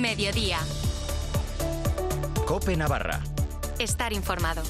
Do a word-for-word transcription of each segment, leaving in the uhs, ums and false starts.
Mediodía. COPE Navarra. Estar informado.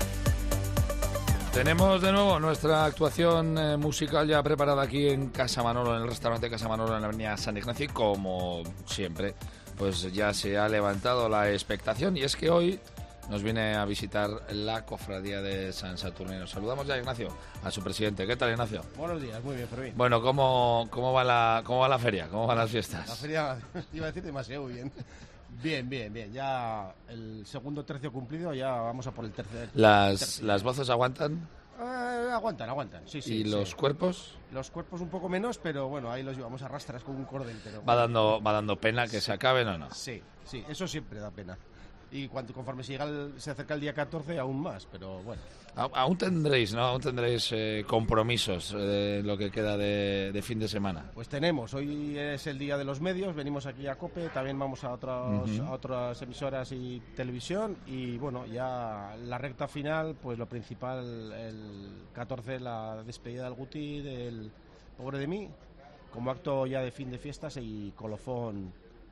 Tenemos de nuevo nuestra actuación eh, musical ya preparada aquí en Casa Manolo, en el restaurante Casa Manolo en la avenida San Ignacio, y como siempre, pues ya se ha levantado la expectación, y es que hoy nos viene a visitar la cofradía de San Saturnino. Saludamos ya a Ignacio, a su presidente. ¿Qué tal, Ignacio? Buenos días, muy bien, Fermín. Bueno, ¿cómo, cómo, va la, ¿cómo va la feria? ¿Cómo van las fiestas? La feria, iba a decir demasiado bien. Bien, bien, bien. Ya el segundo tercio cumplido, ya vamos a por el tercer. ¿Las, tercio. las voces aguantan? Eh, aguantan, aguantan, sí, sí. ¿Y sí. los cuerpos? Los cuerpos un poco menos, pero bueno, ahí los llevamos a rastras con un cordel. Pero, ¿Va dando, va dando pena que sí. se acaben o no? Sí, sí, eso siempre da pena. Y cuando, conforme se, llega el, se acerca el día catorce, aún más, pero bueno. A, aún tendréis, ¿no? Aún tendréis eh, compromisos de eh, lo que queda de, de fin de semana. Pues tenemos, hoy es el día de los medios, venimos aquí a COPE, también vamos a, otros, uh-huh. a otras emisoras y televisión, y bueno, ya la recta final, pues lo principal, el catorce, la despedida del Guti, del Pobre de mí, como acto ya de fin de fiestas y colofón.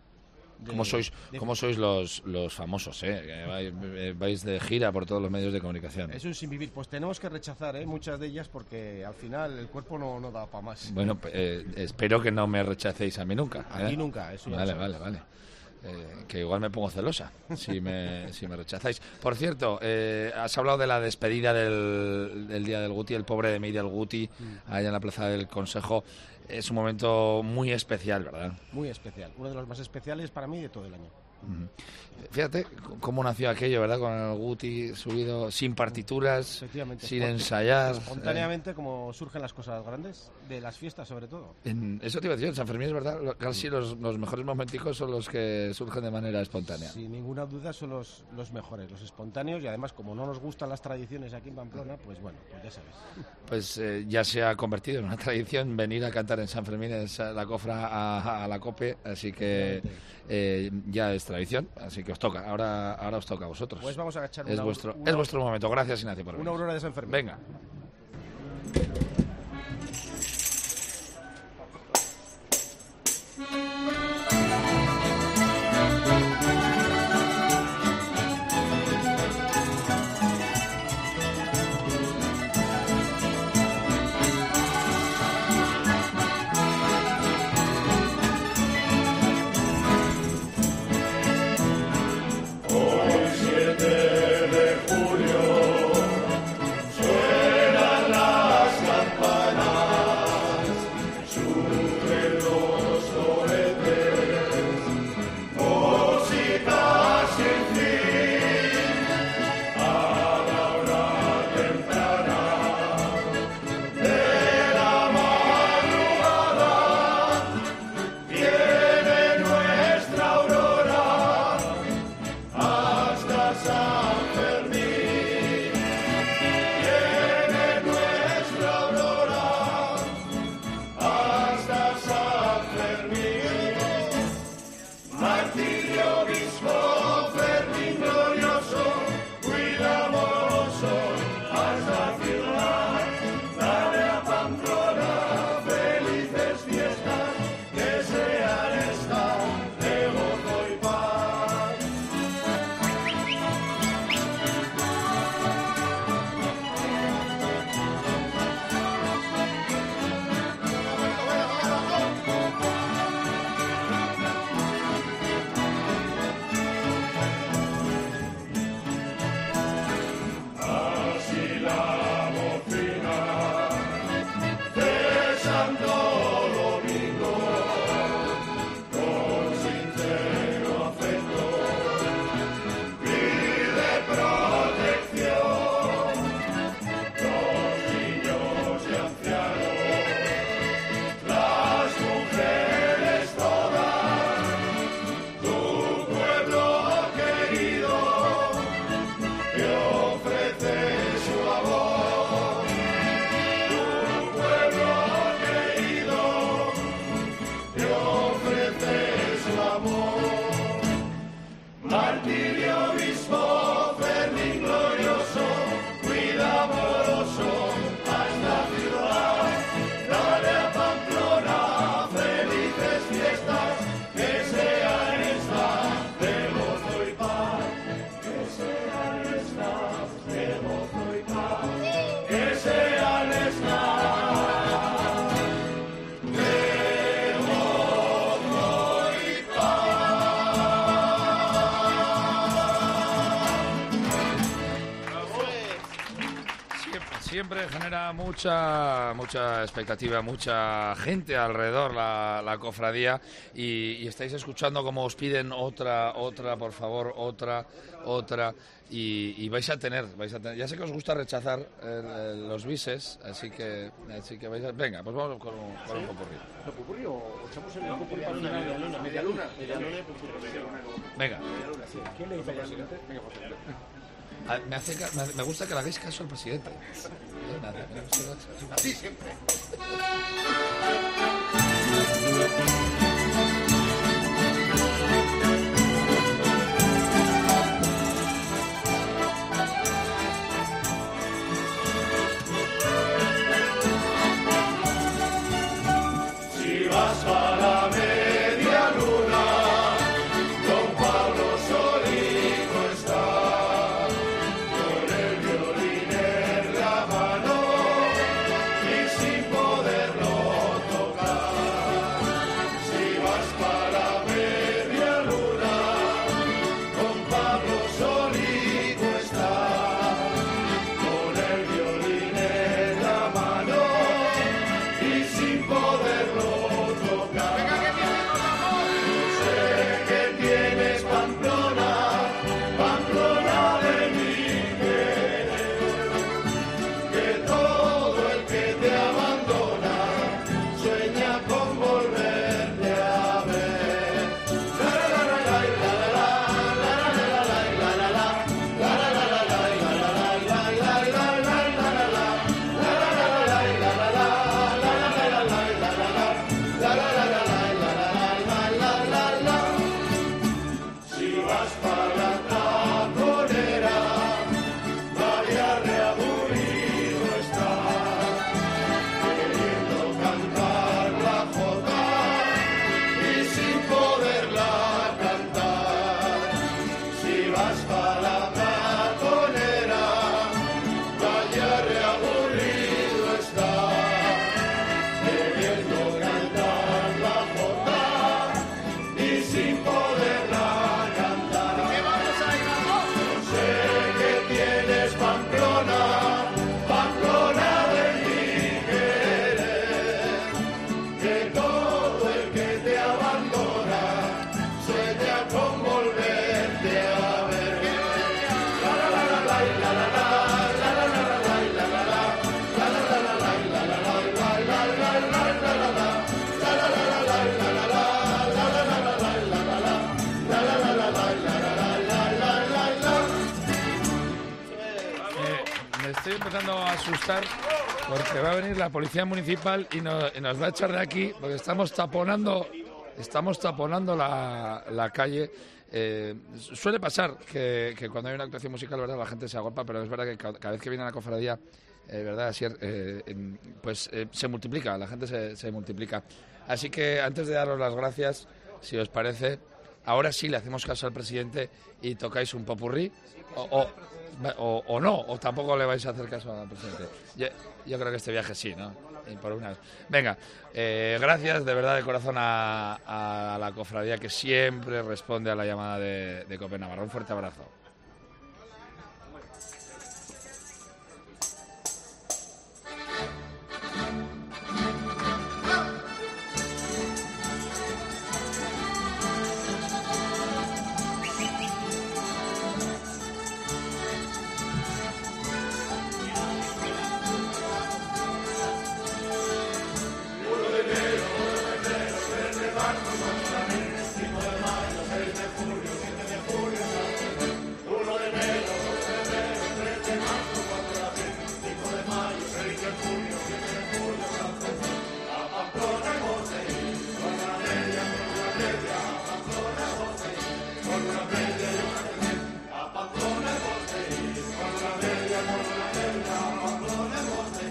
De, ¿Cómo sois, de... cómo sois los, los famosos, eh? Vais, vais de gira por todos los medios de comunicación. Es un sin vivir. Pues tenemos que rechazar eh, muchas de ellas porque al final el cuerpo no, no da para más. Bueno, eh, espero que no me rechacéis a mí nunca. A mí ¿eh? nunca, eso ya Vale, lo vale, vale. Eh, que igual me pongo celosa si me, si me rechazáis. Por cierto, eh, has hablado de la despedida del, del Día del Guti, el Pobre de mí del Guti, mm. allá en la Plaza del Consejo. Es un momento muy especial, ¿verdad? Muy especial, uno de los más especiales para mí de todo el año. Uh-huh. Fíjate cómo nació aquello, ¿verdad? Con el Guti subido sin partituras, sin ensayar. Espontáneamente, eh. como surgen las cosas grandes, de las fiestas sobre todo. En, eso te iba a decir, en San Fermín es verdad, casi los, los mejores momenticos son los que surgen de manera espontánea. Sin ninguna duda son los, los mejores, los espontáneos, y además como no nos gustan las tradiciones aquí en Pamplona, pues bueno, pues ya sabes. Pues eh, ya se ha convertido en una tradición venir a cantar en San Fermín, es la cofra a, a la COPE, así que eh, ya es tradición, así que os toca, ahora, ahora os toca a vosotros. Pues vamos a echar es una, vuestro, una, es vuestro momento. Gracias, Ignacio, por venir. Una aurora de San Fermín. Venga. Suenan las siempre genera mucha mucha expectativa, mucha gente alrededor la, la cofradía y, y estáis escuchando como os piden otra, otra, por favor, otra, otra y, y vais a tener, vais a tener, ya sé que os gusta rechazar el, el, los bises, así que así que vais a, venga, pues vamos con un, con un popurrí. ¿Lo popurrí o echamos el popurrí para final? Media luna, media luna, media luna, venga. ¿Quién le dice al presidente? Venga, José. Ah, me, hace, me, me gusta que le hagáis caso al presidente. Así siempre. Si vas a la media luna, don Pablo solito está, con el violín en la mano y sin poderlo tocar. Si vas para la media luna, don Pablo solito está, con el violín en la mano y sin poderlo tocar. Sé que tienes Pamplona, Pamplona de mi querer, que todo el que te abandona sueña con volverte a ver. La la la la la la la la la la la si vas para la taconera, vaya reaburrido está, queriendo cantar la jota y sin poderla cantar. Si vas para la taconera, vaya reaburrido está, queriendo cantar la jota y sin poderla cantar. ¿Qué vamos a ir a Yo sé que tienes Pamplona, Pamplona de mi querer, que todo el que te abandona sueña con volverte a ver. La la la la la la la la la la la la la la la. Me estoy empezando a asustar porque va a venir la policía municipal y nos, y nos va a echar de aquí porque estamos taponando, estamos taponando la, la calle. Eh, suele pasar que, que cuando hay una actuación musical, verdad, la gente se agolpa, pero es verdad que cada, cada vez que viene a la cofradía, eh, verdad, Asier, eh, em, pues eh, se multiplica, la gente se, se multiplica. Así que antes de daros las gracias, si os parece, ahora sí le hacemos caso al presidente y tocáis un popurrí, o, o, o, o no, o tampoco le vais a hacer caso al presidente. Yo, yo creo que este viaje sí, ¿no? Y por una... Venga, eh, gracias de verdad de corazón a, a la cofradía que siempre responde a la llamada de, de Cope Navarra. Un fuerte abrazo.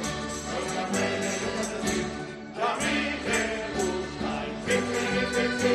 Fifty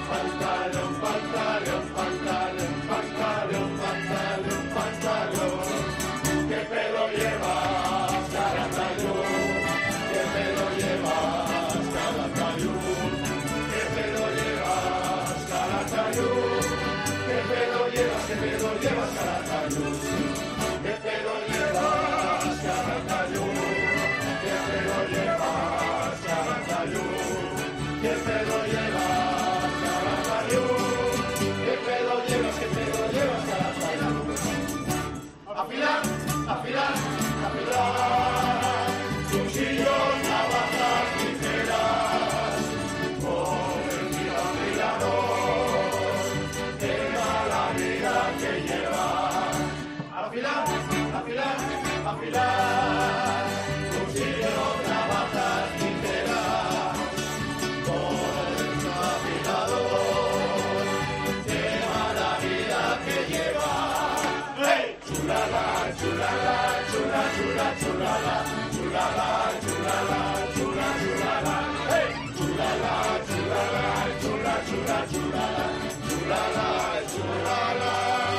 pantalón, pantalón, pantalón, pantalón, pantalón, pantalón. ¿Qué pelo llevas, Calatayud? ¿Qué pelo llevas, Calatayud? ¿Qué pelo llevas, Calatayud? ¿Qué pelo llevas, qué pelo llevas, Calatayud? ¿Qué pelo llevas, Calatayud? ¿Qué pelo llevas, Calatayud? ¿Qué pelo llevas, Calatayud? ¿Qué pelo llevas, qué pelo llevas, Calatayud? Afilar, afilar, afilar, cuchillos, navajas, tijeras, con el tiro afilador, qué mala vida que lleva. Afilar, afilar, afilar, cuchillos, navajas, tijeras, con el tiro afilador, qué mala vida que lleva. ¡Hey! Chulala, chulala, chula, chula, chulala, chulala, chulala, chula, chulala, hey, chulala, chulala, chula, chula, chulala, chulala, chulala.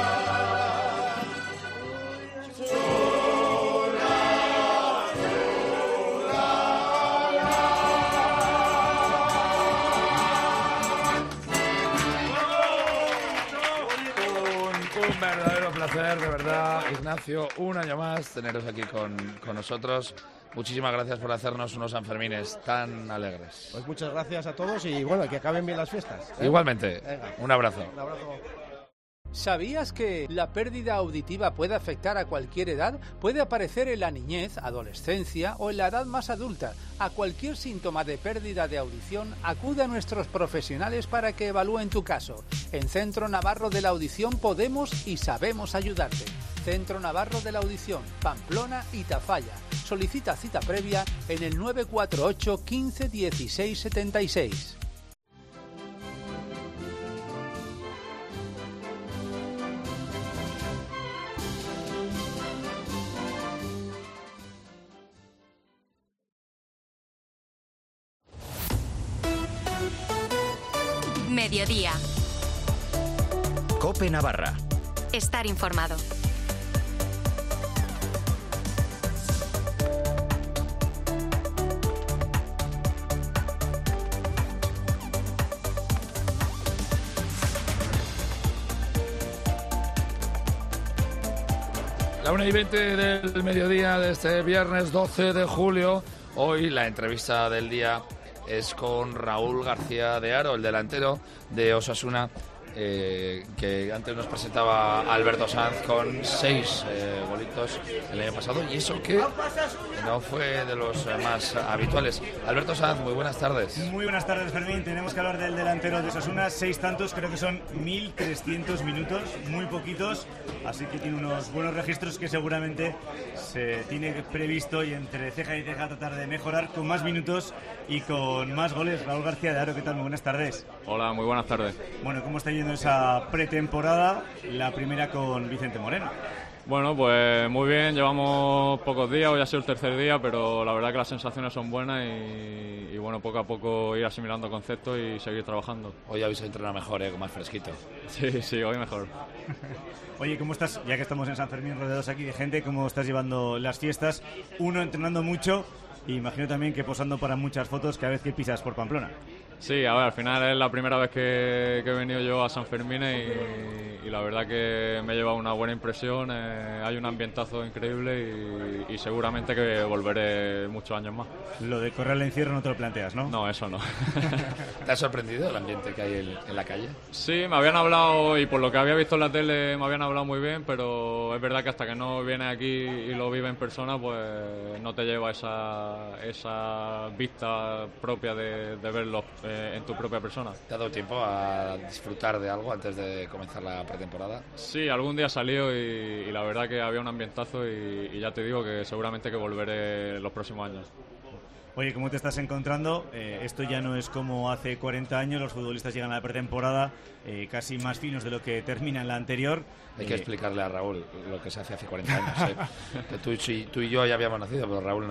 Un verdadero placer, de verdad, Ignacio, un año más teneros aquí con, con nosotros. Muchísimas gracias por hacernos unos Sanfermines tan alegres. Pues muchas gracias a todos y bueno, que acaben bien las fiestas, ¿eh? Igualmente, Venga. un abrazo. Un abrazo. ¿Sabías que la pérdida auditiva puede afectar a cualquier edad? Puede aparecer en la niñez, adolescencia o en la edad más adulta. A cualquier síntoma de pérdida de audición, acude a nuestros profesionales para que evalúen tu caso. En Centro Navarro de la Audición podemos y sabemos ayudarte. Centro Navarro de la Audición, Pamplona y Tafalla. Solicita cita previa en el nueve cuatro ocho, quince, dieciséis, setenta y seis. Mediodía. COPE Navarra. Estar informado. La una y veinte del mediodía de este viernes doce de julio. Hoy la entrevista del día es con Raúl García de Haro, el delantero de Osasuna, eh, que antes nos presentaba Alberto Sanz con seis eh, golitos el año pasado, y eso que no fue de los eh, más habituales. Alberto Sanz, muy buenas tardes. Muy buenas tardes, Fermín. Tenemos que hablar del delantero de Osasuna. Seis tantos, creo que son mil trescientos minutos, muy poquitos, así que tiene unos buenos registros que seguramente se tiene previsto, y entre ceja y ceja tratar de mejorar con más minutos y con más goles. Raúl García de Haro, ¿qué tal? Muy buenas tardes. Hola, muy buenas tardes. Bueno, ¿cómo está yendo esa pretemporada? La primera con Vicente Moreno. Bueno, pues muy bien, llevamos pocos días, hoy ha sido el tercer día, pero la verdad que las sensaciones son buenas y, y bueno, poco a poco ir asimilando conceptos y seguir trabajando. Hoy habéis entrenado mejor, ¿eh? Con más fresquito. Sí, sí, hoy mejor. Oye, ¿cómo estás? Ya que estamos en San Fermín rodeados aquí de gente, ¿cómo estás llevando las fiestas? Uno, entrenando mucho, y imagino también que posando para muchas fotos cada vez que pisas por Pamplona. Sí, a ver, al final es la primera vez que, que he venido yo a San Fermín y, y la verdad que me he llevado una buena impresión, eh, hay un ambientazo increíble y, y seguramente que volveré muchos años más. Lo de correr al encierro no te lo planteas, ¿no? No, eso no. ¿Te ha sorprendido el ambiente que hay en, en la calle? Sí, me habían hablado, y por lo que había visto en la tele me habían hablado muy bien, pero es verdad que hasta que no vienes aquí y lo vives en persona, pues no te lleva esa, esa vista propia de, de verlo en tu propia persona. ¿Te ha dado tiempo a disfrutar de algo antes de comenzar la pretemporada? Sí, algún día salió y, y la verdad que había un ambientazo y, y ya te digo que seguramente que volveré los próximos años. Oye, ¿cómo te estás encontrando? Eh, esto ya no es como hace cuarenta años, los futbolistas llegan a la pretemporada eh, casi más finos de lo que termina en la anterior. Hay que eh, explicarle a Raúl lo que se hace hace cuarenta años, ¿eh? Que tú, tú y yo ya habíamos nacido, pero Raúl no, ¿eh?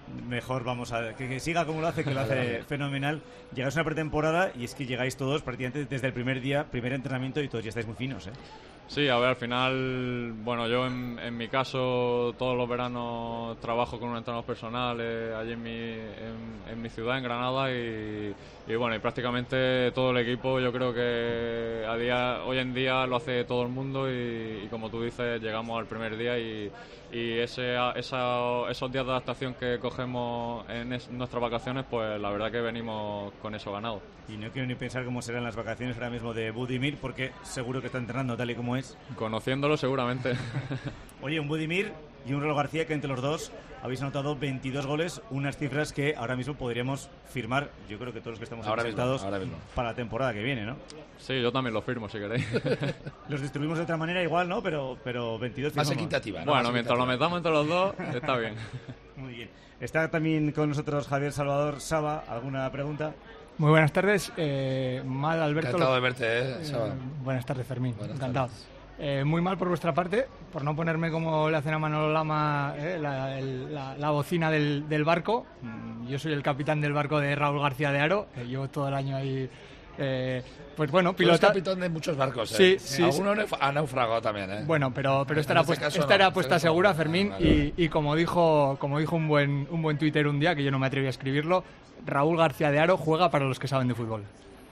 mejor vamos a... Que, que siga como lo hace, que lo hace fenomenal. Llegáis a una pretemporada y es que llegáis todos prácticamente desde el primer día, primer entrenamiento, y todos ya estáis muy finos, ¿eh? Sí, a ver, al final, bueno, yo en, en mi caso todos los veranos trabajo con un entrenador personal eh, allí en mi, en, en mi ciudad, en Granada, y, y bueno, y prácticamente todo el equipo yo creo que a día, hoy en día lo hace todo el mundo y, y como tú dices, llegamos al primer día y, y ese, esa, esos días de adaptación que cogemos en es, nuestras vacaciones, pues la verdad que venimos con eso ganado. Y no quiero ni pensar cómo serán las vacaciones ahora mismo de Budimir, porque seguro que está entrenando tal y como es. Conociéndolo seguramente. Oye, un Budimir y un Raúl García que entre los dos habéis anotado veintidós goles, unas cifras que ahora mismo podríamos firmar, yo creo que todos los que estamos ahora afectados mismo, ahora mismo. para la temporada que viene, ¿no? Sí, yo también lo firmo si queréis. Los distribuimos de otra manera igual, ¿no? Pero, pero veintidós más firmamos. equitativa, ¿no? Bueno, más mientras equitativa. lo metamos entre los dos, está bien. Muy bien. Está también con nosotros Javier Salvador Saba. ¿Alguna pregunta? Muy buenas tardes. Eh, mal, Alberto. Encantado lo... de verte, ¿eh? Saba. Eh, buenas tardes, Fermín. Buenas Encantado. tardes. Eh, muy mal por vuestra parte, por no ponerme como le hacen a Manolo Lama eh, la, el, la, la bocina del, del barco. Mm, Yo soy el capitán del barco de Raúl García de Haro, que llevo todo el año ahí. Eh, pues bueno, Pilota... pilota. capitán de muchos barcos, ¿eh? Sí, sí. Alguno sí. ha naufragado también, ¿eh? Bueno, pero, pero esta era, este puesta, esta no, era puesta segura, Fermín, ah, vale. y, y como dijo, como dijo un buen, un buen Twitter un día, que yo no me atreví a escribirlo, Raúl García de Haro juega para los que saben de fútbol.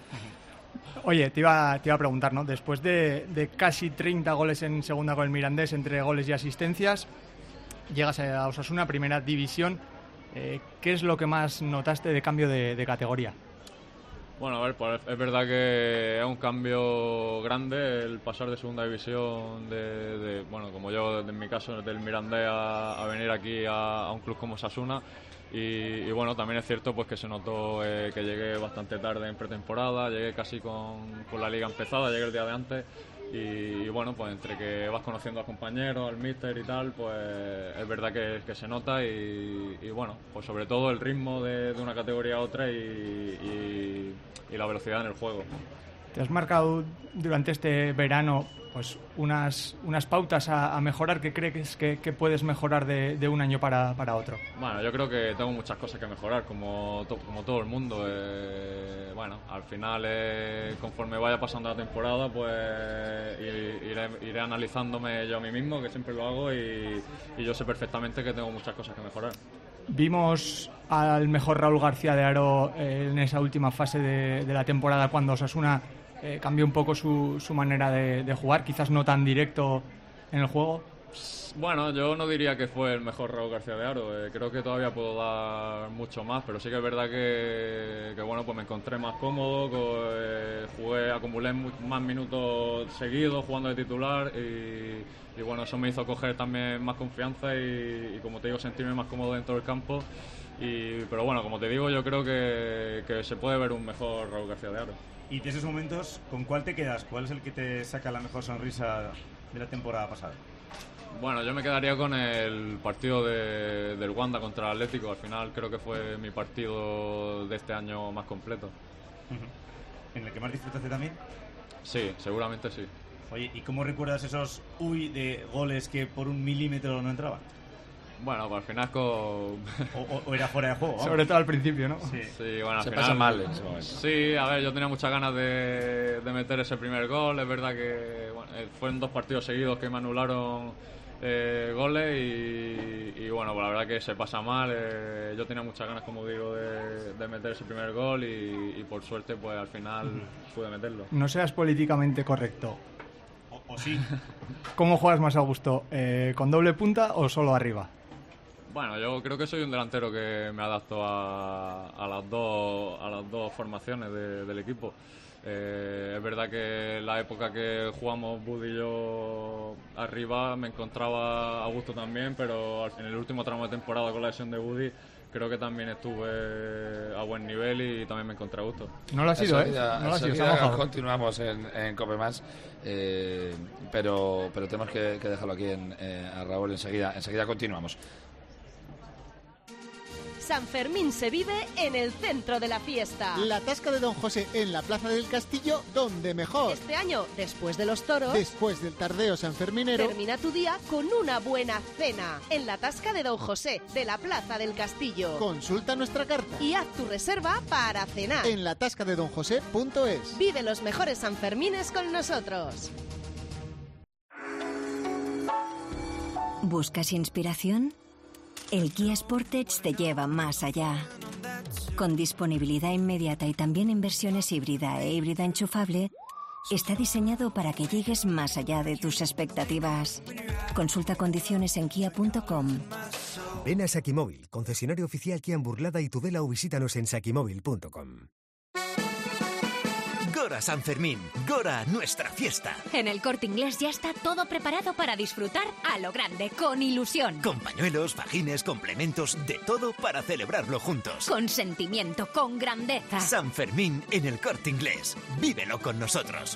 Oye, te iba, te iba a preguntar, ¿no? Después de, de casi treinta goles en segunda con el Mirandés, entre goles y asistencias, llegas a Osasuna, primera división. Eh, ¿Qué es lo que más notaste de cambio de, de categoría? Bueno, a ver, pues es verdad que es un cambio grande el pasar de segunda división, de, de bueno, como yo en mi caso, del Mirandés a, a venir aquí a, a un club como Osasuna. Y, y bueno, también es cierto pues que se notó eh, que llegué bastante tarde en pretemporada, llegué casi con, con la liga empezada, llegué el día de antes y, y bueno, pues entre que vas conociendo a compañeros, al míster y tal, pues es verdad que, que se nota y, y bueno, pues sobre todo el ritmo de, de una categoría a otra y, y, y la velocidad en el juego. ¿Te has marcado durante este verano pues unas, unas pautas a, a mejorar que crees que, que puedes mejorar de, de un año para, para otro? Bueno, yo creo que tengo muchas cosas que mejorar, como, to, como todo el mundo. Eh, bueno, al final, eh, conforme vaya pasando la temporada, pues iré, iré analizándome yo a mí mismo, que siempre lo hago, y, y yo sé perfectamente que tengo muchas cosas que mejorar. Vimos al mejor Raúl García de Haro eh, en esa última fase de, de la temporada cuando Osasuna eh, cambió un poco su, su manera de, de jugar, quizás no tan directo en el juego. Bueno, yo no diría que fue el mejor Raúl García de Haro, eh, creo que todavía puedo dar mucho más, pero sí que es verdad que, que bueno, pues me encontré más cómodo, co, eh, jugué, acumulé más minutos seguidos jugando de titular y, y bueno, eso me hizo coger también más confianza y, y como te digo, sentirme más cómodo dentro del campo. Y, pero bueno, como te digo, yo creo que, que se puede ver un mejor Raúl García de Haro. Y de esos momentos, ¿con cuál te quedas? ¿Cuál es el que te saca la mejor sonrisa de la temporada pasada? Bueno, yo me quedaría con el partido de, del Wanda contra el Atlético. Al final creo que fue mi partido de este año más completo. ¿En el que más disfrutaste también? Sí, seguramente sí. Oye, ¿y cómo recuerdas esos uy de goles que por un milímetro no entraban? Bueno, pues al final con... o, o, o era fuera de juego. Sobre todo al principio, ¿no? Sí, sí bueno, al se final, pasa mal en ese momento. Sí, a ver, yo tenía muchas ganas de, de meter ese primer gol. Es verdad que bueno, fueron dos partidos seguidos que me anularon eh, goles y, y bueno, pues la verdad que se pasa mal. Eh, yo tenía muchas ganas, como digo, de, de meter ese primer gol y, y por suerte pues al final pude meterlo. No seas políticamente correcto. O, o sí. ¿Cómo juegas más a gusto? Eh, ¿Con doble punta o solo arriba? Bueno, yo creo que soy un delantero que me adapto a, a las dos a las dos formaciones de, del equipo. Eh, es verdad que la época que jugamos Bud y yo arriba me encontraba a gusto también, pero en el último tramo de temporada con la lesión de Buddy creo que también estuve a buen nivel y también me encontré a gusto. No lo ha sido, ¿eh? No lo ha sido. Continuamos en, en Cope Más, eh, pero, pero tenemos que, que dejarlo aquí en, eh, a Raúl enseguida. Enseguida continuamos. San Fermín se vive en el centro de la fiesta. La Tasca de Don José en la Plaza del Castillo, donde mejor. Este año, después de los toros, después del tardeo sanferminero, termina tu día con una buena cena en la Tasca de Don José de la Plaza del Castillo. Consulta nuestra carta y haz tu reserva para cenar en la tasca de don josé punto es. Vive los mejores Sanfermines con nosotros. ¿Buscas inspiración? El Kia Sportage te lleva más allá. Con disponibilidad inmediata y también en versiones híbrida e híbrida enchufable, está diseñado para que llegues más allá de tus expectativas. Consulta condiciones en kia punto com. Ven a Sakimóvil, concesionario oficial Kia en Burlada y Tudela, o visítanos en sakimóvil punto com. Gora San Fermín, Gora nuestra fiesta. En el Corte Inglés ya está todo preparado para disfrutar a lo grande, con ilusión. Con pañuelos, fajines, complementos, de todo para celebrarlo juntos. Con sentimiento, con grandeza. San Fermín en el Corte Inglés. Vívelo con nosotros.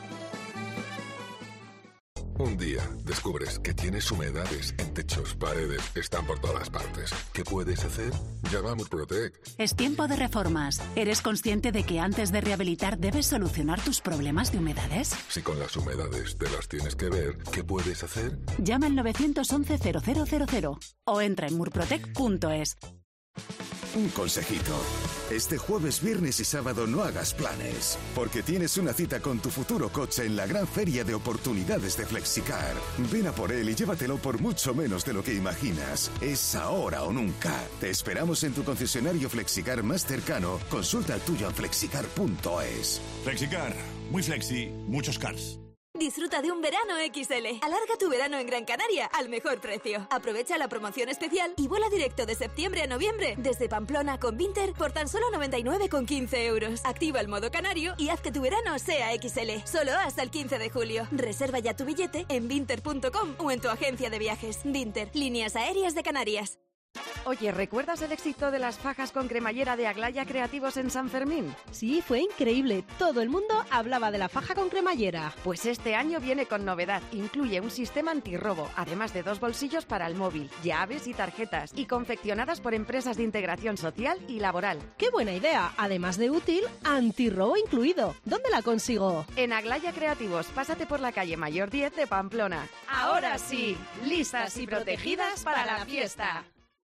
Un día descubres que tienes humedades en techos, paredes, están por todas partes. ¿Qué puedes hacer? Llama a Murprotec. Es tiempo de reformas. ¿Eres consciente de que antes de rehabilitar debes solucionar tus problemas de humedades? Si con las humedades te las tienes que ver, ¿qué puedes hacer? Llama al nueve once cero cero cero cero o entra en murprotec punto es. Un consejito. Este jueves, viernes y sábado no hagas planes, porque tienes una cita con tu futuro coche en la gran feria de oportunidades de Flexicar. Ven a por él y llévatelo por mucho menos de lo que imaginas. Es ahora o nunca. Te esperamos en tu concesionario Flexicar más cercano. Consulta el tuyo en flexicar punto es. Flexicar. Muy flexi, muchos cars. Disfruta de un verano equis ele. Alarga tu verano en Gran Canaria al mejor precio. Aprovecha la promoción especial y vuela directo de septiembre a noviembre desde Pamplona con Vinter por tan solo noventa y nueve con quince euros. Activa el modo canario y haz que tu verano sea equis ele. Solo hasta el quince de julio. Reserva ya tu billete en vinter punto com o en tu agencia de viajes. Vinter, líneas aéreas de Canarias. Oye, ¿recuerdas el éxito de las fajas con cremallera de Aglaya Creativos en San Fermín? Sí, fue increíble. Todo el mundo hablaba de la faja con cremallera. Pues este año viene con novedad. Incluye un sistema antirrobo, además de dos bolsillos para el móvil, llaves y tarjetas, y confeccionadas por empresas de integración social y laboral. ¡Qué buena idea! Además de útil, antirrobo incluido. ¿Dónde la consigo? En Aglaya Creativos. Pásate por la calle Mayor diez de Pamplona. Ahora sí, listas y protegidas para la fiesta.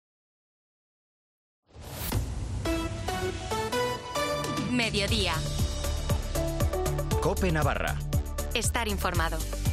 Mediodía. COPE Navarra. Estar informado.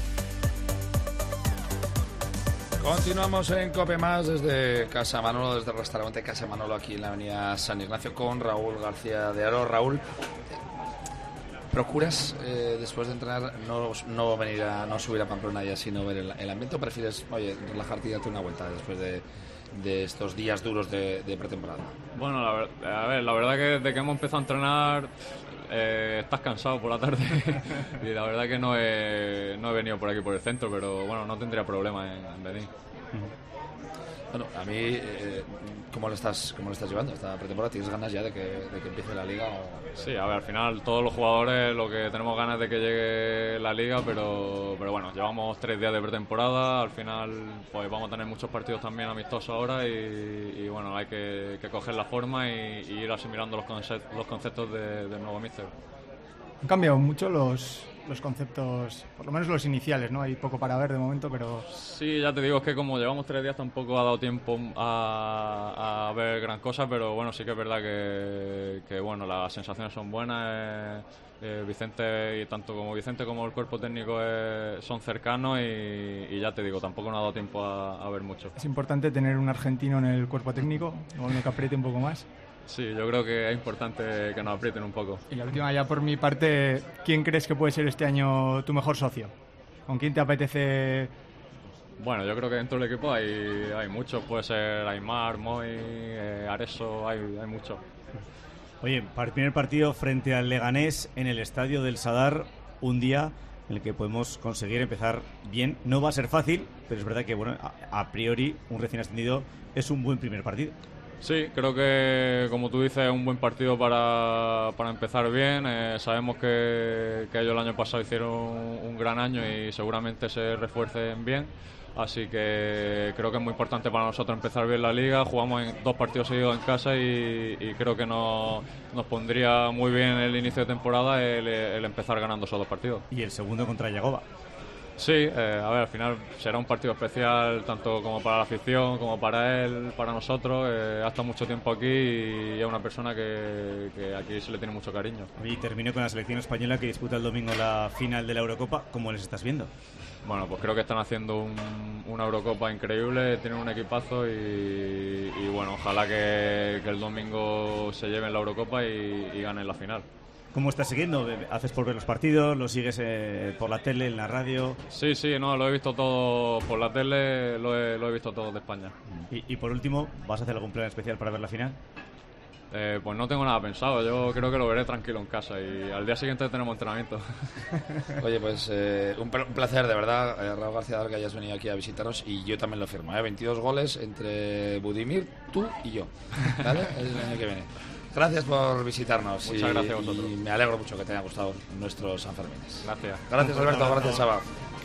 Continuamos en COPE Más desde Casa Manolo, desde el restaurante Casa Manolo aquí en la avenida San Ignacio con Raúl García de Aro. Raúl, ¿procuras eh, después de entrenar no, no venir a no subir a Pamplona y así no ver el, el ambiente, o prefieres, oye, relajarte y darte una vuelta después de, de estos días duros de, de pretemporada? Bueno, la, ver, a ver, la verdad que desde que hemos empezado a entrenar eh, estás cansado por la tarde y la verdad que no he, no he venido por aquí por el centro, pero bueno, no tendría problema en, en venir. Bueno, a mí, eh, ¿cómo lo estás cómo lo estás llevando esta pretemporada? ¿Tienes ganas ya de que, de que empiece la liga? O... Sí, a ver, al final todos los jugadores lo que tenemos ganas de que llegue la liga, pero, pero bueno, llevamos tres días de pretemporada, al final pues vamos a tener muchos partidos también amistosos ahora y, y bueno, hay que, que coger la forma y, y ir asimilando los, concept, los conceptos de, del nuevo míster. Han cambiado mucho los... los conceptos, por lo menos los iniciales, ¿no? Hay poco para ver de momento, pero... Sí, ya te digo, es que como llevamos tres días tampoco ha dado tiempo a, a ver gran cosa, pero bueno, sí que es verdad que, que bueno, las sensaciones son buenas. Eh, eh, Vicente, y tanto como Vicente como el cuerpo técnico eh, son cercanos y, y ya te digo, tampoco no ha dado tiempo a, a ver mucho. Es importante tener un argentino en el cuerpo técnico, o uno que apriete un poco más. Sí, yo creo que es importante que nos aprieten un poco. Y la última, ya por mi parte, ¿quién crees que puede ser este año tu mejor socio? ¿Con quién te apetece...? Bueno, yo creo que dentro del equipo hay, hay muchos. Puede ser Aymar, Moy, eh, Areso, hay, hay muchos. Oye, para el primer partido frente al Leganés en el Estadio del Sadar, un día en el que podemos conseguir empezar bien. No va a ser fácil, pero es verdad que, bueno, a, a priori, un recién ascendido es un buen primer partido. Sí, creo que, como tú dices, es un buen partido para, para empezar bien. Eh, sabemos que, que ellos el año pasado hicieron un, un gran año y seguramente se refuercen bien. Así que creo que es muy importante para nosotros empezar bien la liga. Jugamos en dos partidos seguidos en casa y, y creo que nos, nos pondría muy bien el inicio de temporada el, el empezar ganando esos dos partidos. Y el segundo contra Yagoba. Sí, eh, a ver, al final será un partido especial tanto como para la afición, como para él, para nosotros. Eh, ha estado mucho tiempo aquí y es una persona que, que aquí se le tiene mucho cariño. Y termino con la selección española que disputa el domingo la final de la Eurocopa. ¿Cómo les estás viendo? Bueno, pues creo que están haciendo un, una Eurocopa increíble, tienen un equipazo y, y bueno, ojalá que, que el domingo se lleven la Eurocopa y, y ganen la final. ¿Cómo estás siguiendo? ¿Haces por ver los partidos? ¿Lo sigues eh, por la tele, en la radio? Sí, sí, no, lo he visto todo por la tele, lo he, lo he visto todo de España. Y, y por último, ¿vas a hacer algún plan especial para ver la final? Eh, pues no tengo nada pensado, yo creo que lo veré tranquilo en casa y al día siguiente tenemos entrenamiento. Oye, pues eh, un, un placer de verdad, eh, Raúl García de Aro, que hayas venido aquí a visitarnos y yo también lo firmo, ¿eh? veintidós goles entre Budimir, tú y yo, ¿vale? El año que viene. Gracias por visitarnos. Muchas y, gracias a vosotros. Y me alegro mucho que te haya gustado nuestros Sanfermines. Gracias. Gracias, Alberto. Gracias, Saba.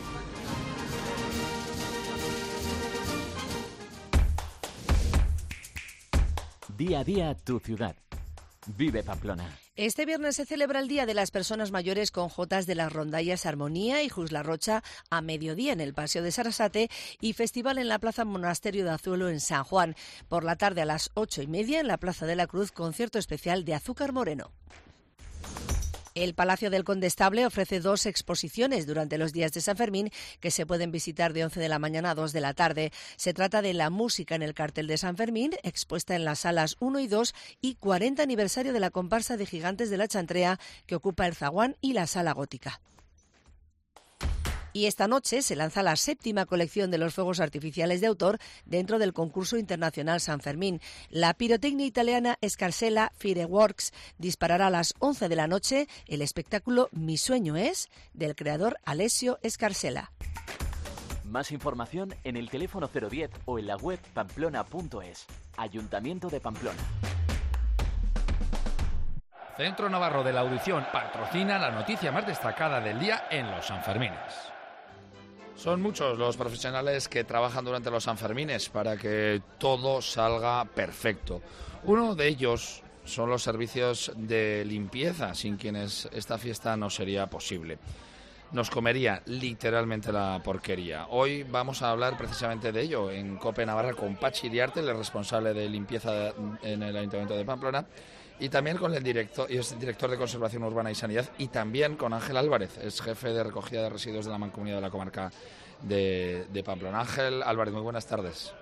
Día a día, tu ciudad. Vive Pamplona. Este viernes se celebra el Día de las Personas Mayores con jotas de las rondallas Armonía y Jus La Rocha a mediodía en el Paseo de Sarasate y festival en la Plaza Monasterio de Azuelo en San Juan. Por la tarde a las ocho y media en la Plaza de la Cruz, concierto especial de Azúcar Moreno. El Palacio del Condestable ofrece dos exposiciones durante los días de San Fermín que se pueden visitar de once de la mañana a dos de la tarde. Se trata de la música en el cartel de San Fermín, expuesta en las salas uno y dos, y cuarenta aniversario de la comparsa de Gigantes de la Chantrea, que ocupa el zaguán y la sala gótica. Y esta noche se lanza la séptima colección de los fuegos artificiales de autor dentro del concurso internacional San Fermín. La pirotecnia italiana Scarsella Fireworks disparará a las once de la noche el espectáculo Mi sueño es, del creador Alessio Scarsella. Más información en el teléfono cero diez o en la web pamplona punto es. Ayuntamiento de Pamplona. Centro Navarro de la Audición patrocina la noticia más destacada del día en los Sanfermines. Son muchos los profesionales que trabajan durante los Sanfermines para que todo salga perfecto. Uno de ellos son los servicios de limpieza, sin quienes esta fiesta no sería posible. Nos comería literalmente la porquería. Hoy vamos a hablar precisamente de ello en COPE Navarra con Pachi Iriarte, el responsable de limpieza en el Ayuntamiento de Pamplona, y también con el director, es director de Conservación Urbana y Sanidad, y también con Ángel Álvarez, es jefe de recogida de residuos de la Mancomunidad de la Comarca de, de Pamplona. Ángel Álvarez, muy buenas tardes.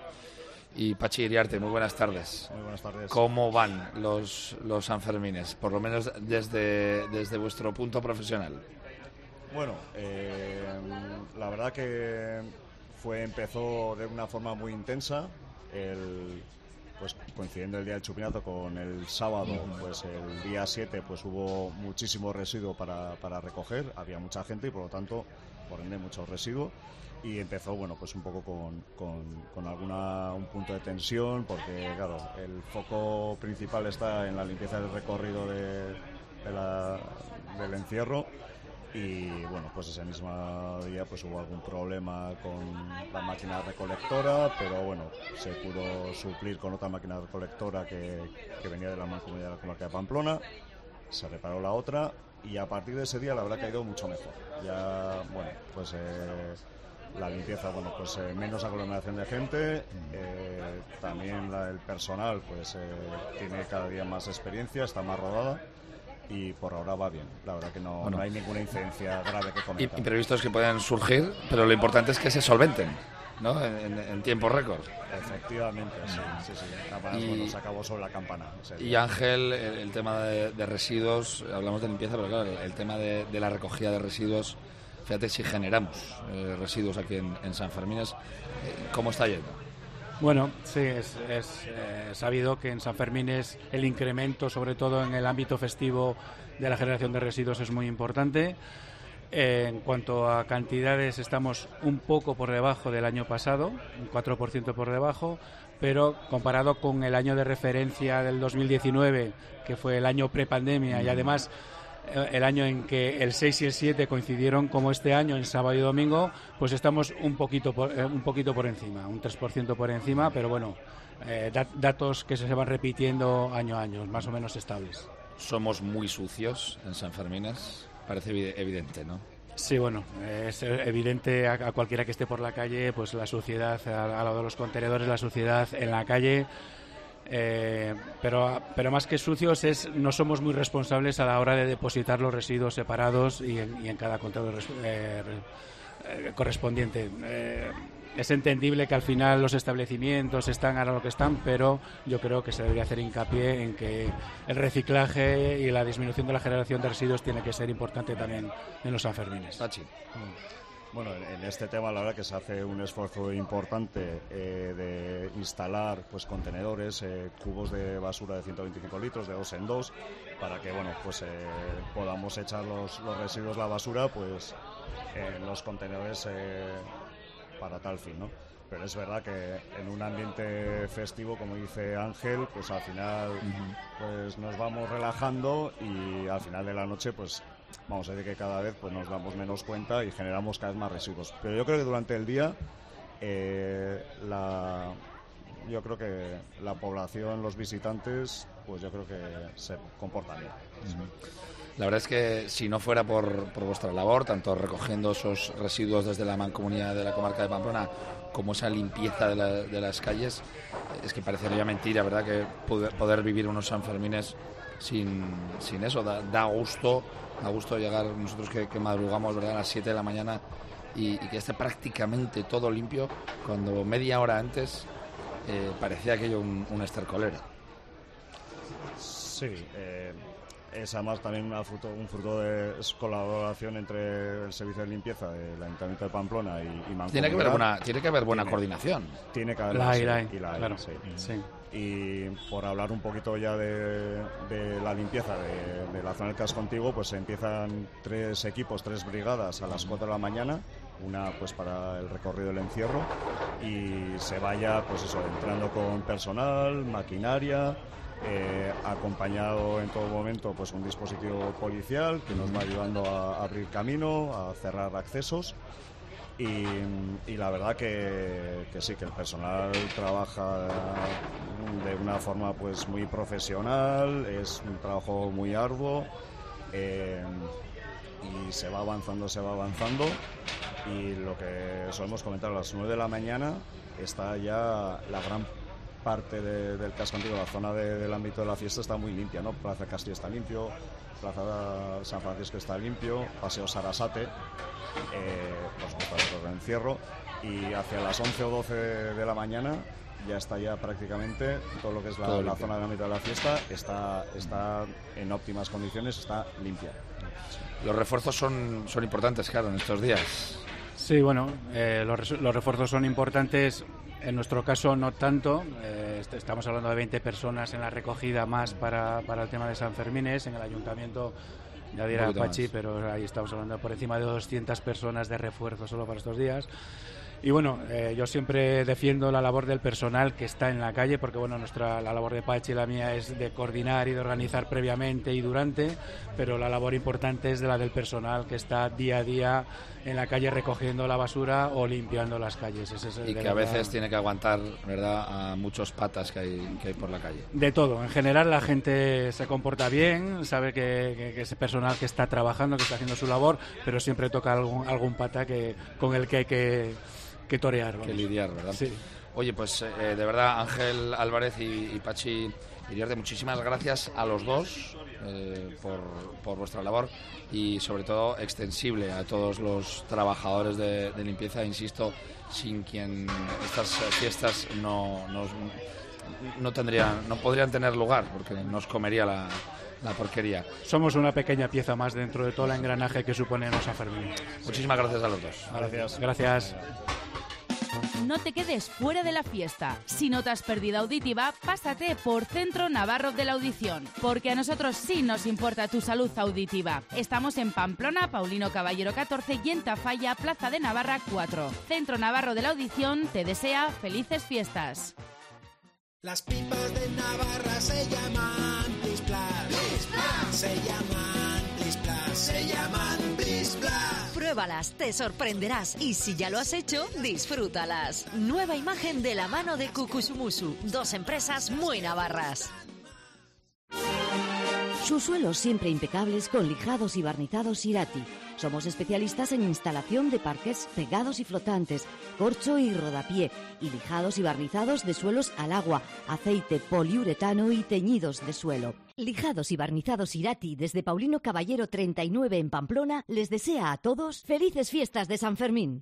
Y Pachi Iriarte, muy buenas tardes. Muy buenas tardes. ¿Cómo van los, los Sanfermines, por lo menos desde, desde vuestro punto profesional? Bueno, eh, la verdad que fue empezó de una forma muy intensa. El... Pues coincidiendo el día del chupinazo con el sábado, pues el día siete pues hubo muchísimo residuo para, para recoger, había mucha gente y por lo tanto, por ende, mucho residuo, y empezó, bueno, pues un poco con, con, con alguna un punto de tensión, porque claro, el foco principal está en la limpieza del recorrido de, de la, del encierro. Y bueno, pues ese mismo día pues hubo algún problema con la máquina recolectora, pero bueno, se pudo suplir con otra máquina recolectora que, que venía de la Mancomunidad de la Comarca de Pamplona, se reparó la otra y a partir de ese día la verdad que ha ido mucho mejor. Ya, bueno, pues eh, la limpieza, bueno, pues eh, menos aglomeración de gente, eh, también la, el personal pues eh, tiene cada día más experiencia, está más rodada. Y por ahora va bien, la verdad que no, bueno, no hay ninguna incidencia grave que comentar. Imprevistos que pueden surgir, pero lo importante es que se solventen, ¿no? En, en tiempo récord. Efectivamente, sí, sí, sí. Además, y, bueno, se acabó sobre la campana. Y Ángel, el, el tema de, de residuos, hablamos de limpieza, pero claro, el, el tema de, de la recogida de residuos, fíjate si generamos eh, residuos aquí en, en Sanfermines, ¿cómo está yendo? Bueno, sí, es, es eh, sabido que en San Fermines el incremento, sobre todo en el ámbito festivo, de la generación de residuos es muy importante. Eh, en cuanto a cantidades, estamos un poco por debajo del año pasado, un cuatro por ciento por debajo, pero comparado con el año de referencia del dos mil diecinueve, que fue el año prepandemia, y además el año en que el seis y el siete coincidieron como este año, en sábado y domingo, pues estamos un poquito por, eh, un poquito por encima, un tres por ciento por encima, pero bueno, eh, dat- datos que se van repitiendo año a año, más o menos estables. Somos muy sucios en San Fermines, parece evi- evidente, ¿no? Sí, bueno, es evidente a, a cualquiera que esté por la calle, pues la suciedad a, a lo de los contenedores, la suciedad en la calle. Eh, pero, pero más que sucios es no somos muy responsables a la hora de depositar los residuos separados y en, y en cada contenedor res- eh, eh, correspondiente. Eh, es entendible que al final los establecimientos están a lo que están, pero yo creo que se debería hacer hincapié en que el reciclaje y la disminución de la generación de residuos tiene que ser importante también en los Sanfermines. Pachi. Bueno, en, en este tema la verdad que se hace un esfuerzo importante eh, de instalar pues contenedores, eh, cubos de basura de ciento veinticinco litros, de dos en dos, para que bueno pues eh, podamos echar los, los residuos, la basura, pues en los contenedores eh, para tal fin, ¿no? Pero es verdad que en un ambiente festivo, como dice Ángel, pues al final pues nos vamos relajando y al final de la noche pues vamos a decir que cada vez pues nos damos menos cuenta y generamos cada vez más residuos. Pero yo creo que durante el día eh, la, yo creo que la población, los visitantes, pues yo creo que se comportan bien. La verdad es que si no fuera por, por vuestra labor, tanto recogiendo esos residuos desde la mancomunidad de la comarca de Pamplona como esa limpieza de, la, de las calles, es que parecería mentira, ¿verdad?, que poder, poder vivir unos Sanfermines sin, sin eso. Da, da gusto, da gusto llegar nosotros que, que madrugamos, ¿verdad?, a las siete de la mañana y, y que esté prácticamente todo limpio, cuando media hora antes eh, parecía aquello un, un estercolero. Sí, eh, es además también una fruto, un fruto de colaboración entre el servicio de limpieza del Ayuntamiento de Pamplona y, y Mancomunidad. Tiene que haber buena, tiene que haber buena Tiene- coordinación. Tiene que haber La hay, sí, la hay, y la hay, claro. sí. Sí. Y por hablar un poquito ya de, de la limpieza de, de la zona del casco antiguo, pues empiezan tres equipos, tres brigadas a las cuatro de la mañana, una pues para el recorrido del encierro, y se vaya pues eso, entrando con personal, maquinaria, eh, acompañado en todo momento pues un dispositivo policial que nos va ayudando a abrir camino, a cerrar accesos. Y, y la verdad que, que sí, que el personal trabaja de una forma pues muy profesional, es un trabajo muy arduo, eh, y se va avanzando, se va avanzando, y lo que solemos comentar, a las nueve de la mañana está ya la gran parte de, del casco antiguo, la zona de, del ámbito de la fiesta está muy limpia, ¿no? Plaza Castilla está limpio, Plaza San Francisco está limpio, Paseo Sarasate, eh, por supuesto el encierro, y hacia las once o doce de la mañana ya está ya prácticamente todo lo que es la, Todo la limpio. zona del ámbito de la fiesta está, está en óptimas condiciones, está limpia. Los refuerzos son, son importantes, claro, en estos días. Sí, bueno, eh, los, res- los refuerzos son importantes. En nuestro caso no tanto. Eh, est- estamos hablando de veinte personas en la recogida más para, para el tema de San Fermines. En el ayuntamiento, ya dirá poquito Pachi, más. pero ahí estamos hablando de por encima de doscientas personas de refuerzo solo para estos días. Y bueno, eh, yo siempre defiendo la labor del personal que está en la calle, porque bueno, nuestra la labor de Pachi y la mía es de coordinar y de organizar previamente y durante, pero la labor importante es de la del personal que está día a día en la calle recogiendo la basura o limpiando las calles. Ese es el Y de que a verdad- veces tiene que aguantar, ¿verdad?, a muchos patas que hay, que hay por la calle. De todo. En general la gente se comporta bien, sabe que, que, que ese personal que está trabajando, que está haciendo su labor, pero siempre toca algún, algún pata que con el que hay que, que torear. Que vamos. lidiar, ¿verdad? Sí. Oye, pues eh, de verdad, Ángel Álvarez y, y Pachi Iriarte, muchísimas gracias a los dos eh, por, por vuestra labor y sobre todo extensible a todos los trabajadores de, de limpieza, insisto, sin quien estas fiestas no, nos- no tendrían, no podrían tener lugar porque nos comería la, la porquería. Somos una pequeña pieza más dentro de todo el engranaje que supone los Sanfermines. Muchísimas gracias a los dos. Gracias. Gracias. No te quedes fuera de la fiesta. Si no te has perdido Auditiva, pásate por Centro Navarro de la Audición, porque a nosotros sí nos importa tu salud auditiva. Estamos en Pamplona, Paulino Caballero catorce y en Tafalla, Plaza de Navarra cuatro. Centro Navarro de la Audición te desea felices fiestas. Las pipas de Navarra se llaman Plis Plas. Plis Plas. Se llaman Plis Plas. Se llaman Plis Plas. Pruébalas, te sorprenderás y si ya lo has hecho, disfrútalas. Nueva imagen de la mano de Cucusumusu, dos empresas muy navarras. Sus suelos siempre impecables con lijados y barnizados Irati. Somos especialistas en instalación de parquets pegados y flotantes, corcho y rodapié, y lijados y barnizados de suelos al agua, aceite, poliuretano y teñidos de suelo. Lijados y barnizados Irati desde Paulino Caballero treinta y nueve en Pamplona les desea a todos felices fiestas de San Fermín.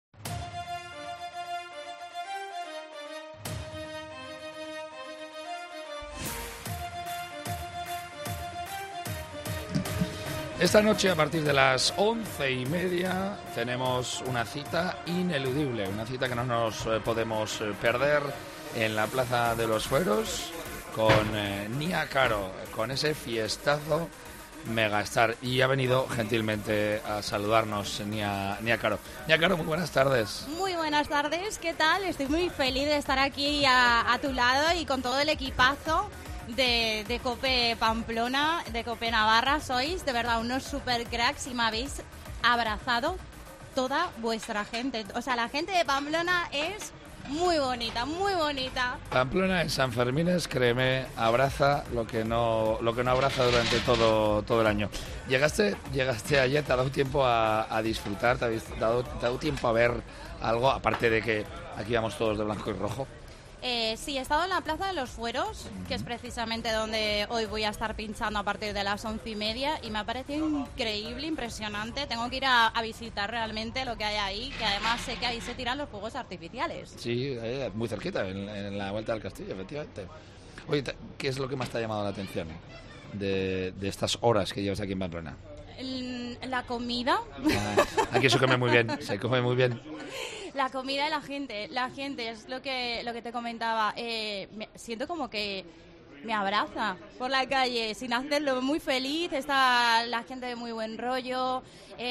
Esta noche, a partir de las once y media, tenemos una cita ineludible, una cita que no nos eh, podemos eh, perder en la Plaza de los Fueros con eh, Nia Caro, con ese fiestazo Megastar. Y ha venido gentilmente a saludarnos Nia, Nia Caro. Nia Caro, muy buenas tardes. Muy buenas tardes, ¿qué tal? Estoy muy feliz de estar aquí a, a tu lado y con todo el equipazo de, de Cope Pamplona, de Cope Navarra. Sois de verdad unos super cracks y me habéis abrazado toda vuestra gente. O sea, la gente de Pamplona es muy bonita, muy bonita. Pamplona en San Fermines, créeme, abraza lo que no lo que no abraza durante todo todo el año. Llegaste llegaste ayer, te ha dado tiempo a, a disfrutar, te ha dado, te ha dado tiempo a ver algo, aparte de que aquí vamos todos de blanco y rojo. Eh, sí, he estado en la Plaza de los Fueros, que es precisamente donde hoy voy a estar pinchando a partir de las once y media, y me ha parecido increíble, impresionante. Tengo que ir a, a visitar realmente lo que hay ahí, que además sé que ahí se tiran los fuegos artificiales. Sí, eh, muy cerquita, en, en la vuelta del castillo, efectivamente. Oye, ¿qué es lo que más te ha llamado la atención de, de estas horas que llevas aquí en Pamplona? El, la comida. Ah, aquí se come muy bien, se come muy bien. La comida y la gente, la gente es lo que lo que te comentaba. Eh, me, siento como que me abraza por la calle sin hacerlo, muy feliz. Está la gente de muy buen rollo,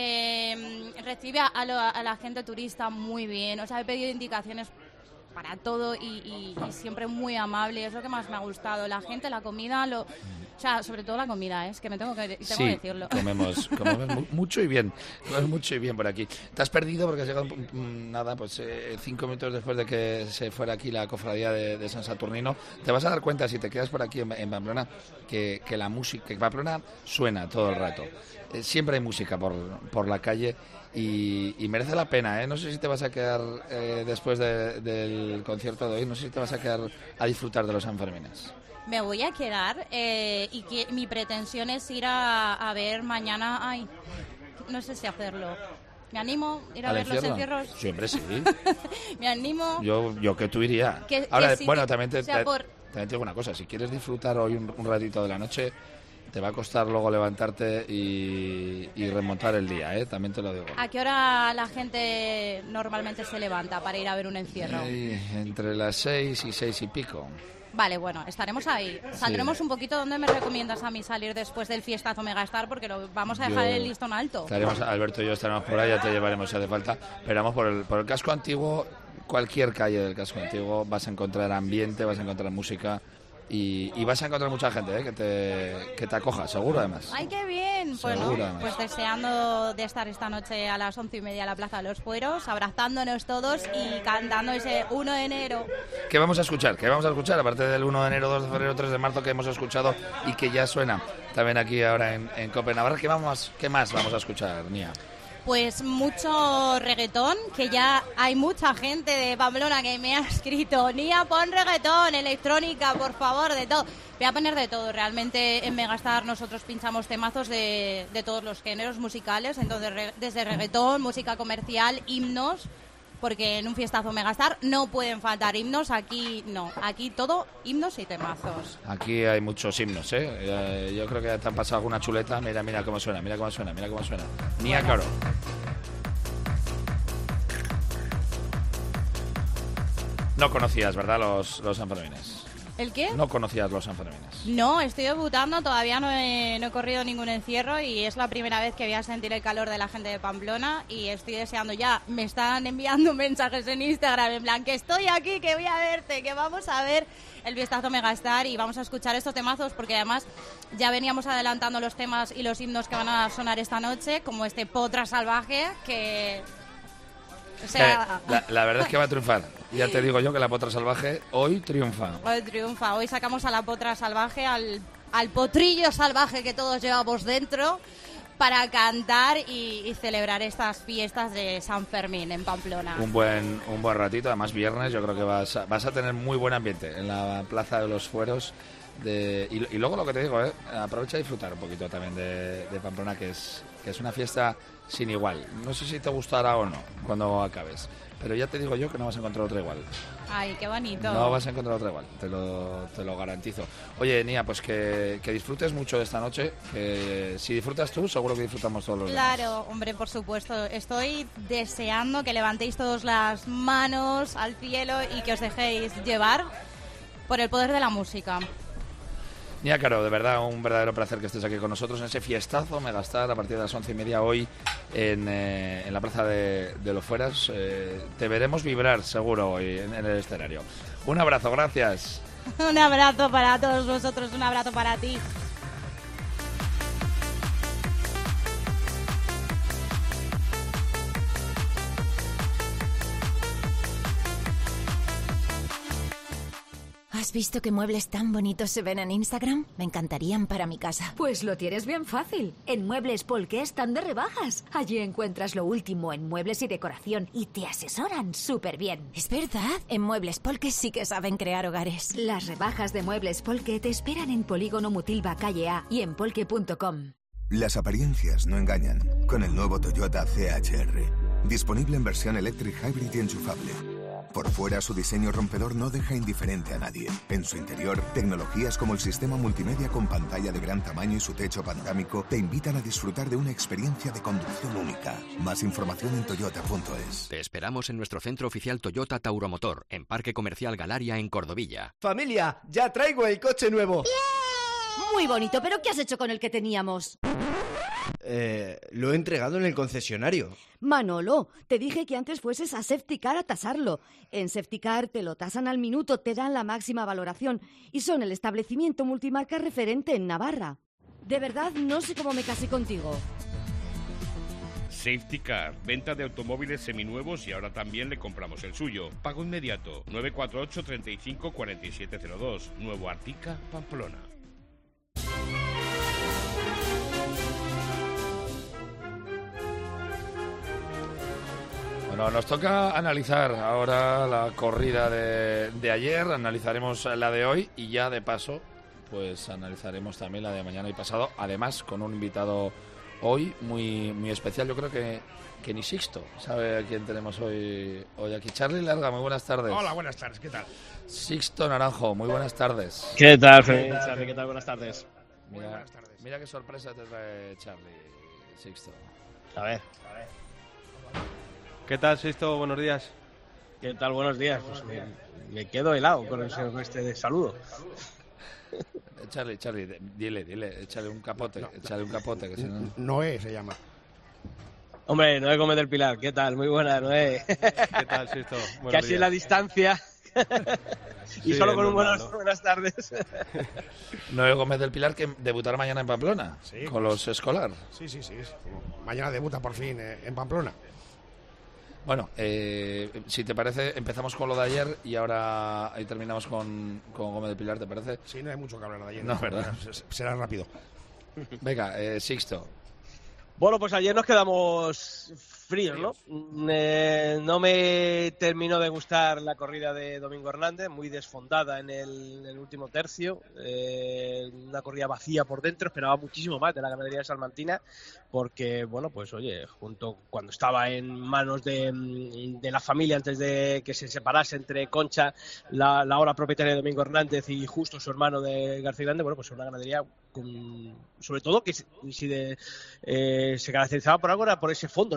eh, recibe a, lo, a la gente turista muy bien. O sea, he pedido indicaciones para todo y, y, y siempre muy amable. Es lo que más me ha gustado. La gente, la comida, lo... O sea, sobre todo la comida, ¿eh? Es que me tengo que, tengo sí, que decirlo. comemos, comemos mucho y bien, comemos mucho y bien por aquí. Te has perdido porque has llegado, nada, pues eh, cinco minutos después de que se fuera aquí la cofradía de, de San Saturnino. Te vas a dar cuenta, si te quedas por aquí en, en Pamplona, que, que la música, que Pamplona suena todo el rato. Eh, siempre hay música por, por la calle y, y merece la pena, ¿eh? No sé si te vas a quedar eh, después de, del concierto de hoy, no sé si te vas a quedar a disfrutar de los Sanfermines. Me voy a quedar eh, y que mi pretensión es ir a, a ver mañana... Ay, no sé si hacerlo. ¿Me animo a ir a ver los encierros? Siempre sí. Me animo. Yo, yo que tú iría. Que, Ahora, que sí, bueno, que, también te, o sea, te, por... también te digo una cosa. Si quieres disfrutar hoy un, un ratito de la noche, te va a costar luego levantarte y, y remontar el día, ¿eh? También te lo digo. ¿A qué hora la gente normalmente se levanta para ir a ver un encierro? Eh, entre las seis y seis y pico. Vale, bueno, estaremos ahí. Saldremos sí. un poquito. ¿Dónde me recomiendas a mí salir después del fiestazo Megastar? Porque lo vamos a dejar yo, el listón alto. Estaremos, Alberto y yo estaremos por ahí, ya te llevaremos si hace falta. Pero vamos por el, por el casco antiguo, cualquier calle del casco antiguo, vas a encontrar ambiente, vas a encontrar música y, y vas a encontrar mucha gente, ¿eh? que, te, que te acoja, seguro además. ¡Ay, qué bien! Bueno, seguro, pues deseando de estar esta noche a las once y media en la Plaza de los Fueros, abrazándonos todos y cantando ese uno de enero. ¿Qué vamos a escuchar? ¿Qué vamos a escuchar? Aparte del uno de enero, dos de febrero, tres de marzo que hemos escuchado y que ya suena también aquí ahora en, en Cope Navarra. ¿Qué, vamos, ¿Qué más vamos a escuchar, Nia? Pues mucho reggaetón, que ya hay mucha gente de Pamplona que me ha escrito: Nia, pon reggaetón, electrónica, por favor, de todo. Voy a poner de todo. Realmente en Megastar nosotros pinchamos temazos de, de todos los géneros musicales, entonces re, desde reggaetón, música comercial, himnos, porque en un fiestazo Megastar no pueden faltar himnos. Aquí no, aquí todo himnos y temazos. Aquí hay muchos himnos, ¿eh? Yo creo que te han pasado alguna chuleta. Mira, mira cómo suena, mira cómo suena, mira cómo suena. Nia Caro. No conocías, ¿verdad, los, los Sanfermines? ¿El qué? No conocías los Sanfermines. No, estoy debutando, todavía no he, no he corrido ningún encierro y es la primera vez que voy a sentir el calor de la gente de Pamplona y estoy deseando ya. Me están enviando mensajes en Instagram en plan que estoy aquí, que voy a verte, que vamos a ver el Fiestazo Megastar y vamos a escuchar estos temazos porque además ya veníamos adelantando los temas y los himnos que van a sonar esta noche, como este Potra Salvaje que... O sea... Eh, la, la verdad es que va a triunfar. Ya te digo yo que la Potra Salvaje hoy triunfa. Hoy triunfa. Hoy sacamos a la Potra Salvaje, al, al potrillo salvaje que todos llevamos dentro para cantar y, y celebrar estas fiestas de San Fermín en Pamplona. Un buen un buen ratito, además viernes, yo creo que vas a, vas a tener muy buen ambiente en la Plaza de los Fueros. De, y, y luego lo que te digo, ¿eh? Aprovecha a disfrutar un poquito también de, de Pamplona, que es, que es una fiesta sin igual. No sé si te gustará o no cuando acabes, pero ya te digo yo que no vas a encontrar otra igual. Ay, qué bonito. No vas a encontrar otra igual, te lo, te lo garantizo. Oye, Nia, pues que, que disfrutes mucho de esta noche, que si disfrutas tú, seguro que disfrutamos todos los demás. Claro, hombre, por supuesto. Estoy deseando que levantéis todas las manos al cielo y que os dejéis llevar por el poder de la música. Nia Caro, de verdad, un verdadero placer que estés aquí con nosotros en ese fiestazo Megastar a partir de las once y media hoy en, eh, en la Plaza de, de los Fueras. Eh, te veremos vibrar seguro hoy en, en el escenario. Un abrazo, gracias. Un abrazo para todos vosotros, un abrazo para ti. ¿Has visto qué muebles tan bonitos se ven en Instagram? Me encantarían para mi casa. Pues lo tienes bien fácil. En Muebles Polke están de rebajas. Allí encuentras lo último en muebles y decoración y te asesoran súper bien. Es verdad, en Muebles Polke sí que saben crear hogares. Las rebajas de Muebles Polke te esperan en Polígono Mutilva, calle A y en polke punto com. Las apariencias no engañan. Con el nuevo Toyota C H R. Disponible en versión Electric Hybrid y enchufable. Por fuera, su diseño rompedor no deja indiferente a nadie. En su interior, tecnologías como el sistema multimedia con pantalla de gran tamaño y su techo panorámico te invitan a disfrutar de una experiencia de conducción única. Más información en toyota punto es. Te esperamos en nuestro centro oficial Toyota Tauromotor, en Parque Comercial Galaria, en Cordovilla. Familia, ya traigo el coche nuevo. ¡Yeah! Muy bonito, pero ¿qué has hecho con el que teníamos? Eh, lo he entregado en el concesionario. Manolo, te dije que antes fueses a Safetycar a tasarlo. En Safetycar te lo tasan al minuto, te dan la máxima valoración y son el establecimiento multimarca referente en Navarra. De verdad, no sé cómo me casé contigo. Safetycar, venta de automóviles seminuevos y ahora también le compramos el suyo. Pago inmediato, nueve cuatro ocho, treinta y cinco, cuarenta y siete cero dos, Nuevo Artica, Pamplona. Bueno, nos toca analizar ahora la corrida de, de ayer, analizaremos la de hoy y ya de paso, pues analizaremos también la de mañana y pasado, además con un invitado hoy muy muy especial. Yo creo que, que ni Sixto sabe a quién tenemos hoy, hoy aquí. Charly Larga, muy buenas tardes. Hola, buenas tardes, ¿qué tal? Sixto Naranjo, muy buenas tardes. ¿Qué tal, Charly? ¿Qué tal? Buenas tardes. Mira, buenas tardes. Mira qué sorpresa te trae Charly, Sixto. A ver, a ver. ¿Qué tal, Sixto? Buenos días. ¿Qué tal? Buenos días. Pues me, me quedo helado con, el, con este saludo. Charly, Charly, dile, dile, échale un capote, no, échale un capote. Que si no... Noé se llama. Hombre, Noé Gómez del Pilar, ¿qué tal? Muy buena, Noé. ¿Qué tal, Sixto? Casi días. En la distancia. y sí, solo con un buenas, buenas tardes. Noé Gómez del Pilar, que debutará mañana en Pamplona, sí, con los Escolar. Sí, sí, sí. Mañana debuta por fin eh, en Pamplona. Bueno, eh, si te parece, empezamos con lo de ayer y ahora ahí terminamos con, con Gómez del Pilar, ¿te parece? Sí, no hay mucho que hablar de ayer. No, ¿verdad? Será rápido. Venga, eh, Sixto. Bueno, pues ayer nos quedamos fríos, ¿no? Eh, no me terminó de gustar la corrida de Domingo Hernández, muy desfondada en el, en el último tercio, eh, una corrida vacía por dentro, esperaba muchísimo más de la ganadería de Salmantina, porque, bueno, pues oye, junto cuando estaba en manos de, de la familia antes de que se separase entre Concha, la, la ahora propietaria de Domingo Hernández y justo su hermano de García Grande, bueno, pues una ganadería con, sobre todo que si de, eh, se caracterizaba por algo era por ese fondo, ¿no?, que tiene en el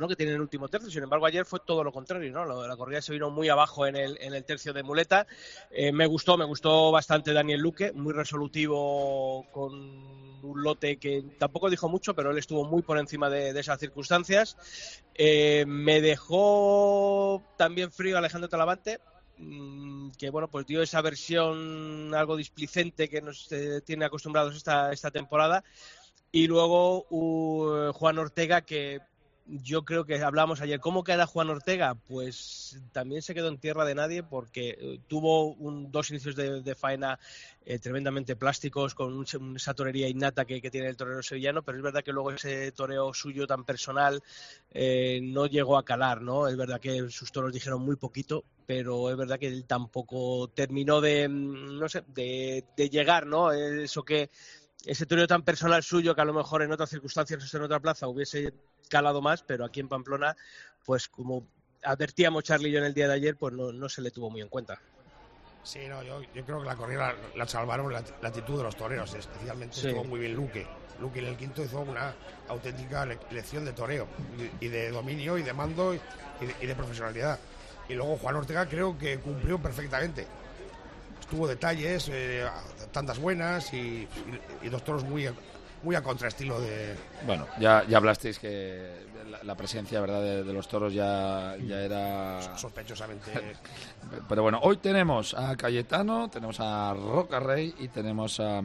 último tercio. Sin embargo, ayer fue todo lo contrario, ¿no? La, la corrida se vino muy abajo en el, en el tercio de muleta. Eh, me gustó, me gustó bastante Daniel Luque, muy resolutivo con un lote que tampoco dijo mucho, pero él estuvo muy por encima de, de esas circunstancias. Eh, me dejó también frío Alejandro Talavante, que bueno, pues dio esa versión algo displicente que nos eh, tiene acostumbrados esta, esta temporada. Y luego uh, Juan Ortega, que yo creo que hablamos ayer. ¿Cómo queda Juan Ortega? Pues también se quedó en tierra de nadie, porque eh, tuvo un, dos inicios de, de faena eh, tremendamente plásticos, con un, esa torería innata que, que tiene el torero sevillano, pero es verdad que luego ese toreo suyo tan personal eh, no llegó a calar, ¿no? Es verdad que sus toros dijeron muy poquito, pero es verdad que él tampoco terminó de, no sé, de, de llegar, ¿no? Eso que ese toreo tan personal suyo, que a lo mejor en otras circunstancias o en otra plaza hubiese calado más, pero aquí en Pamplona, pues como advertíamos Charly y yo en el día de ayer, pues no, no se le tuvo muy en cuenta. Sí, no, yo, yo creo que la corrida la, la salvaron la, la actitud de los toreros, especialmente sí. Estuvo muy bien Luque. Luque en el quinto hizo una auténtica le, lección de toreo, y, y de dominio, y de mando, y de, y de profesionalidad. Y luego Juan Ortega creo que cumplió perfectamente. Tuvo detalles, eh, tantas buenas y, y, y dos toros muy, muy a contraestilo de... Bueno, ya, ya hablasteis que la, la presencia, ¿verdad?, de, de los toros ya, ya era... sospechosamente... Pero bueno, hoy tenemos a Cayetano, tenemos a Roca Rey y tenemos a,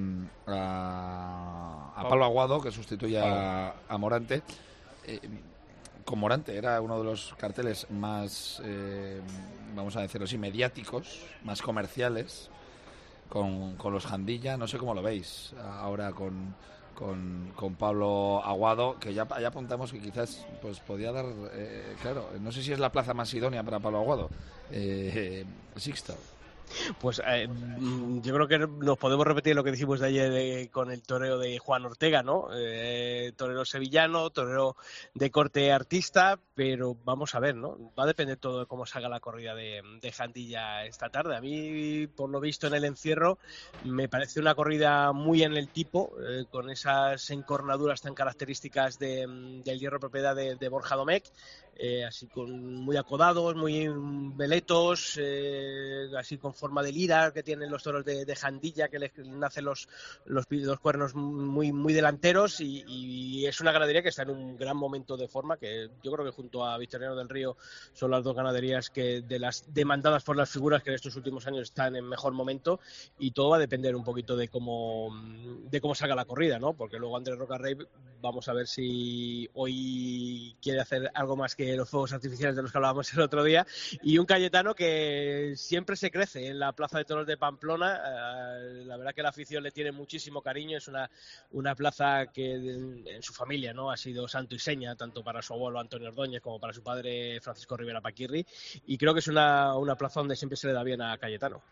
a, a Pablo Aguado, que sustituye a, a Morante. Eh, con Morante era uno de los carteles más, eh, vamos a decirlo así, mediáticos, más comerciales, con, con los Jandilla. No sé cómo lo veis ahora con, con, con Pablo Aguado, que ya, ya apuntamos que quizás pues podía dar, eh, claro, no sé si es la plaza más idónea para Pablo Aguado, eh, Sixto. Pues eh, yo creo que nos podemos repetir lo que dijimos de ayer eh, con el toreo de Juan Ortega, ¿no? Eh, torero sevillano, torero de corte artista, pero vamos a ver, ¿no? Va a depender todo de cómo salga la corrida de, de Jandilla esta tarde. A mí, por lo visto en el encierro, me parece una corrida muy en el tipo, eh, con esas encornaduras tan características de, del hierro propiedad de, de Borja Domecq, eh, así con muy acodados, muy veletos, eh, así con forma de lira que tienen los toros de, de Jandilla, que les nacen los, los, los cuernos muy, muy delanteros, y, y es una ganadería que está en un gran momento de forma, que yo creo que junto a Victoriano del Río son las dos ganaderías que de las demandadas por las figuras que en estos últimos años están en mejor momento, y todo va a depender un poquito de cómo de cómo salga la corrida, ¿no? Porque luego Andrés Roca Rey, vamos a ver si hoy quiere hacer algo más que los fuegos artificiales de los que hablábamos el otro día, y un Cayetano que siempre se crece en la Plaza de Toros de Pamplona. Eh, la verdad que la afición le tiene muchísimo cariño, es una, una plaza que en, en su familia, ¿no?, ha sido santo y seña, tanto para su abuelo Antonio Ordóñez como para su padre Francisco Rivera Paquirri, y creo que es una, una plaza donde siempre se le da bien a Cayetano.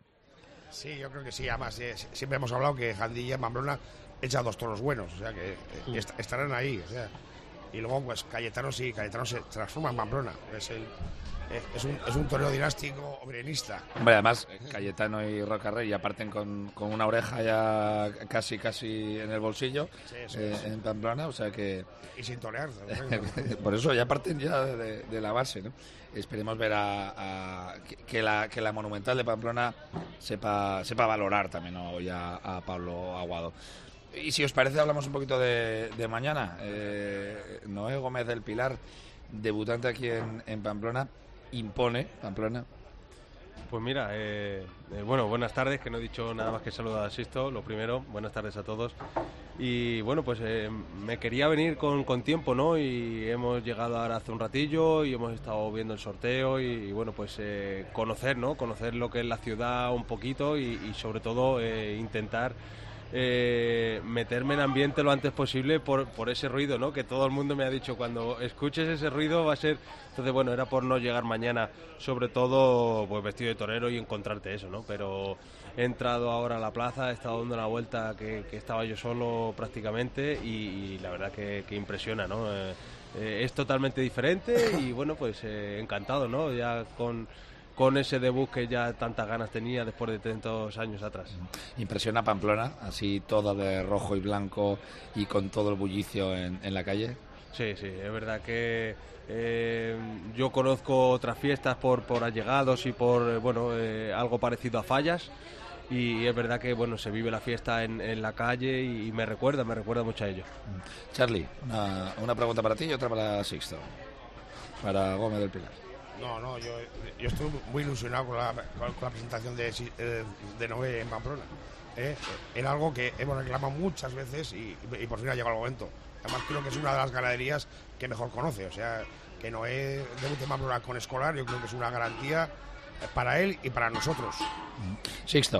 Sí, yo creo que sí, además eh, siempre hemos hablado que Jandilla en Pamplona echa dos toros buenos, o sea que eh, mm. est- estarán ahí, o sea, y luego pues Cayetano sí, Cayetano se transforma en Pamplona, es el Es un, es un torero dinástico obrenista. Hombre, además, Cayetano y Roca Rey ya parten con, con una oreja ya casi casi en el bolsillo, sí, sí, eh, sí. en Pamplona, o sea que... Y sin torear. Por eso ya parten ya de, de la base, ¿no? Esperemos ver a, a que, la, que la Monumental de Pamplona sepa, sepa valorar también hoy a, a Pablo Aguado. Y si os parece, hablamos un poquito de, de mañana. Eh, Noé Gómez del Pilar, debutante aquí en, en Pamplona, impone Pamplona. Pues mira, eh, eh, bueno, buenas tardes, que no he dicho nada más que saludar a Sisto, lo primero, buenas tardes a todos. Y bueno, pues eh, me quería venir con, con tiempo, ¿no? Y hemos llegado ahora hace un ratillo y hemos estado viendo el sorteo y, y bueno, pues eh, conocer, ¿no? Conocer lo que es la ciudad un poquito y, y sobre todo eh, intentar Eh, meterme en ambiente lo antes posible por, por ese ruido, ¿no? Que todo el mundo me ha dicho, cuando escuches ese ruido va a ser... Entonces, bueno, era por no llegar mañana, sobre todo pues vestido de torero y encontrarte eso, ¿no? Pero he entrado ahora a la plaza, he estado dando una vuelta que, que estaba yo solo prácticamente y, y la verdad que, que impresiona, ¿no? Eh, eh, es totalmente diferente y bueno, pues eh, encantado, ¿no? Ya con... con ese debut que ya tantas ganas tenía después de tantos años atrás. ¿Impresiona Pamplona, así toda de rojo y blanco y con todo el bullicio en, en la calle? Sí, sí, es verdad que eh, yo conozco otras fiestas por, por allegados y por, bueno, eh, algo parecido a Fallas, y es verdad que, bueno, se vive la fiesta en, en la calle y me recuerda, me recuerda mucho a ello. Charlie, una, una pregunta para ti y otra para Sixto, para Gómez del Pilar. No, no, yo, yo estoy muy ilusionado con la, con la presentación de, de Noé en Pamplona. ¿eh? Era algo que hemos reclamado muchas veces y, y por fin ha llegado el momento. Además creo que es una de las ganaderías que mejor conoce, o sea, que Noé debute en Pamplona con Escolar, yo creo que es una garantía para él y para nosotros. Sixto.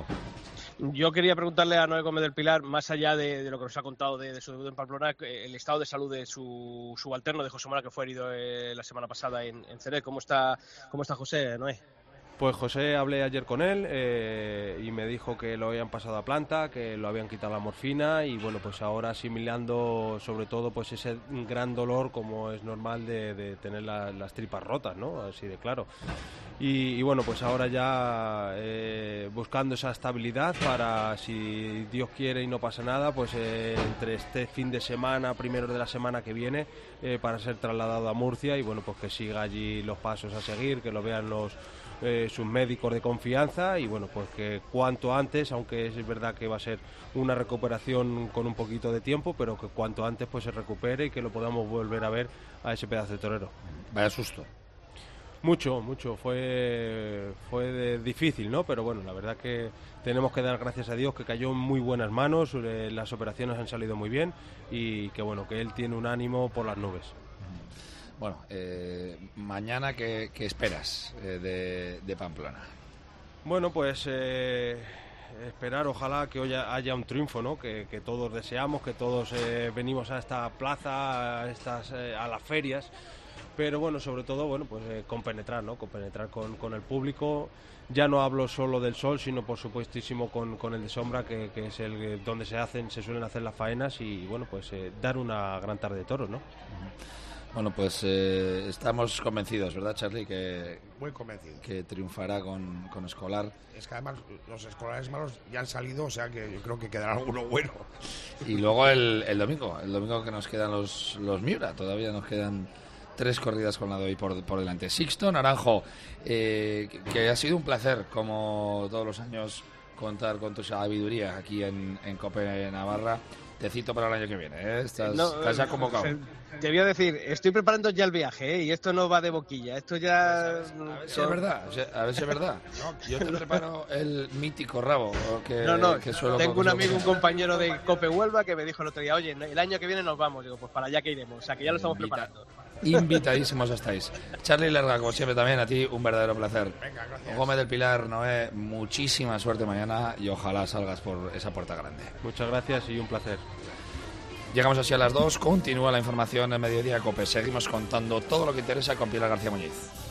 Yo quería preguntarle a Noé Gómez del Pilar, más allá de, de lo que nos ha contado de, de su debut en Pamplona, el estado de salud de su subalterno, de José Mora, que fue herido eh, la semana pasada en, en Ceret. ¿Cómo está, cómo está José, Noé? Pues José, hablé ayer con él eh, y me dijo que lo habían pasado a planta, que lo habían quitado la morfina y bueno, pues ahora asimilando sobre todo pues ese gran dolor como es normal de, de tener la, las tripas rotas, ¿no? Así de claro. Y, y bueno, pues ahora ya eh, buscando esa estabilidad para, si Dios quiere y no pasa nada, pues eh, entre este fin de semana, primero de la semana que viene, eh, para ser trasladado a Murcia y bueno, pues que siga allí los pasos a seguir, que lo vean los Eh, sus médicos de confianza y bueno, pues que cuanto antes, aunque es verdad que va a ser una recuperación con un poquito de tiempo, pero que cuanto antes pues se recupere y que lo podamos volver a ver a ese pedazo de torero. Vaya susto. Mucho, mucho, fue fue de, difícil, ¿no? Pero bueno, la verdad que tenemos que dar gracias a Dios que cayó en muy buenas manos, eh, las operaciones han salido muy bien y que bueno, que él tiene un ánimo por las nubes. Bueno, eh, mañana, ¿qué, qué esperas eh, de, de Pamplona? Bueno, pues eh, esperar, ojalá que hoy haya un triunfo, ¿no? Que, que todos deseamos, que todos eh, venimos a esta plaza, a, estas, eh, a las ferias, pero bueno, sobre todo, bueno, pues eh, compenetrar, ¿no? Compenetrar con, con el público. Ya no hablo solo del sol, sino por supuestísimo con, con el de sombra, que, que es el donde se hacen, se suelen hacer las faenas y bueno, pues eh, dar una gran tarde de toros, ¿no? Uh-huh. Bueno, pues eh, estamos convencidos, ¿verdad, Charlie? Que, Muy convencido. Que triunfará con, con Escolar. Es que además los escolares malos ya han salido, o sea que yo creo que quedará alguno bueno. Y luego el, el domingo, el domingo que nos quedan los, los Miura, todavía nos quedan tres corridas con la de hoy por, por delante. Sixto Naranjo, eh, que, que ha sido un placer, como todos los años, contar con tu sabiduría aquí en, en COPE Navarra. Te cito para el año que viene, ¿eh? Estás, no, estás ya convocado. Te voy a decir, estoy preparando ya el viaje, ¿eh? Y esto no va de boquilla, esto ya... Pues a, ver, a ver si es verdad, a ver si es verdad. No, yo te preparo el mítico rabo. Que, no, no, que suelo tengo un amigo, un compañero de COPE Huelva que me dijo el otro día, oye, el año que viene nos vamos. Digo, pues para allá que iremos, o sea que ya lo estamos Invita, preparando. Invitadísimos estáis. Charlie Lerga, como siempre también, a ti un verdadero placer. Venga, gracias. Gómez del Pilar, Noé, muchísima suerte mañana y ojalá salgas por esa puerta grande. Muchas gracias y un placer. Llegamos así a las dos, continúa la información en Mediodía COPE. Seguimos contando todo lo que interesa con Pilar García Muñiz.